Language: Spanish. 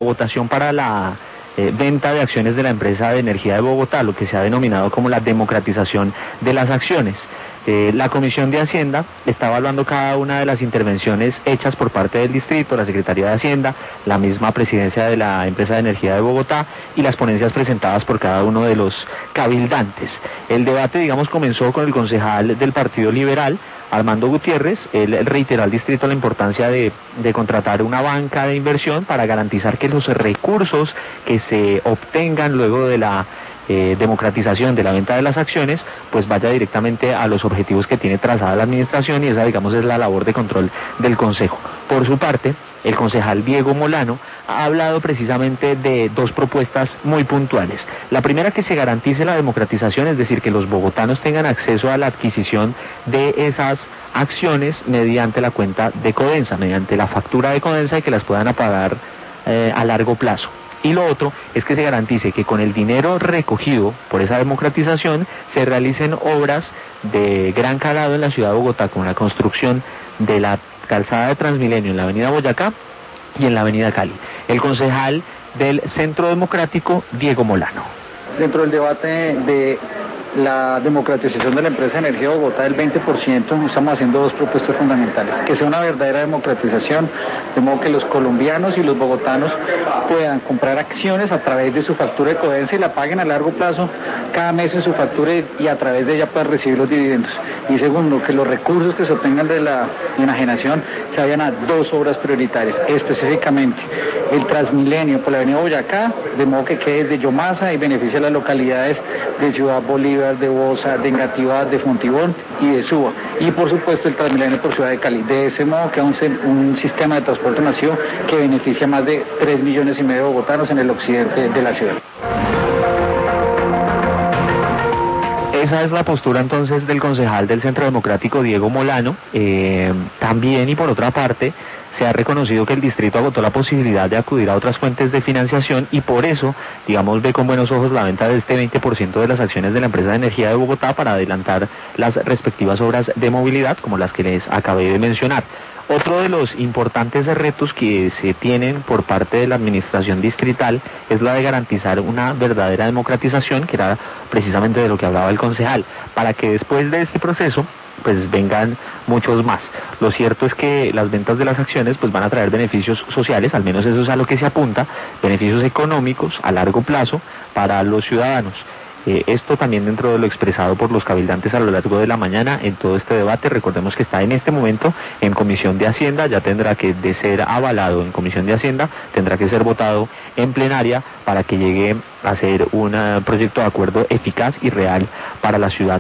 votación para la venta de acciones de la empresa de energía de Bogotá, lo que se ha denominado como la democratización de las acciones. La Comisión de Hacienda está evaluando cada una de las intervenciones hechas por parte del distrito, la Secretaría de Hacienda, la misma presidencia de la empresa de energía de Bogotá y las ponencias presentadas por cada uno de los cabildantes. El debate, digamos, comenzó con el concejal del Partido Liberal, Armando Gutiérrez. Él reiteró al distrito la importancia de contratar una banca de inversión para garantizar que los recursos que se obtengan luego de la democratización de la venta de las acciones, pues vaya directamente a los objetivos que tiene trazada la administración, y esa, digamos, es la labor de control del Consejo. Por su parte, el concejal Diego Molano ha hablado precisamente de dos propuestas muy puntuales. La primera, que se garantice la democratización, es decir, que los bogotanos tengan acceso a la adquisición de esas acciones mediante la cuenta de Codensa, mediante la factura de Codensa, y que las puedan pagar a largo plazo. Y lo otro es que se garantice que con el dinero recogido por esa democratización se realicen obras de gran calado en la ciudad de Bogotá, como la construcción de la calzada de Transmilenio en la avenida Boyacá y en la avenida Cali. El concejal del Centro Democrático, Diego Molano. Dentro del debate de la democratización de la empresa de energía de Bogotá del 20%, estamos haciendo dos propuestas fundamentales: que sea una verdadera democratización, de modo que los colombianos y los bogotanos puedan comprar acciones a través de su factura de Codensa y la paguen a largo plazo cada mes en su factura, y a través de ella puedan recibir los dividendos. Y segundo, que los recursos que se obtengan de la enajenación se vayan a dos obras prioritarias, específicamente el Transmilenio por la avenida Boyacá, de modo que quede desde Yomasa y beneficie a las localidades de Ciudad Bolívar, de Bosa, de Engativá, de Fontibón y de Suba. Y por supuesto el Transmilenio por Ciudad de Cali. De ese modo queda un sistema de transporte masivo que beneficia a más de 3,5 millones de bogotanos en el occidente de la ciudad. Esa es la postura entonces del concejal del Centro Democrático, Diego Molano. También, y por otra parte, se ha reconocido que el distrito agotó la posibilidad de acudir a otras fuentes de financiación, y por eso, digamos, ve con buenos ojos la venta de este 20% de las acciones de la empresa de energía de Bogotá para adelantar las respectivas obras de movilidad, como las que les acabé de mencionar. Otro de los importantes retos que se tienen por parte de la administración distrital es la de garantizar una verdadera democratización, que era precisamente de lo que hablaba el concejal, para que después de este proceso pues vengan muchos más. Lo cierto es que las ventas de las acciones pues van a traer beneficios sociales, al menos eso es a lo que se apunta, beneficios económicos a largo plazo para los ciudadanos. Esto también dentro de lo expresado por los cabildantes a lo largo de la mañana en todo este debate. Recordemos que está en este momento en Comisión de Hacienda, ya tendrá que, de ser avalado en Comisión de Hacienda, tendrá que ser votado en plenaria para que llegue a ser un proyecto de acuerdo eficaz y real para la ciudad